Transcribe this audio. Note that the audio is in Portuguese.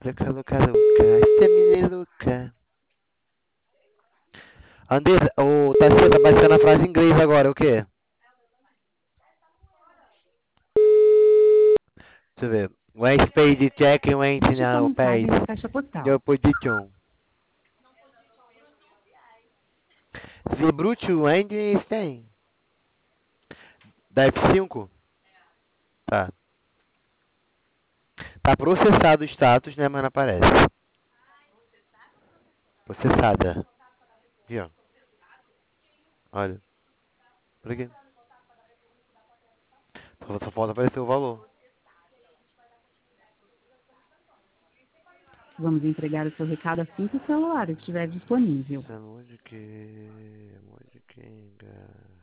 Louca, louca, louca. Essa menina é louca. Andressa, o Tassi tá baixando a frase em inglês agora, o quê? Deixa eu ver. When page check, when Deixe sua now mensagem na page. caixa postal. Your position. The brute and Stein. Da F5? Tá. Tá processado o status, né? Mas não aparece. Processada. Aqui, ó. Olha. Por aqui. Só falta aparecer o valor. Vamos entregar o seu recado assim que o celular estiver disponível. Saúde que... Música...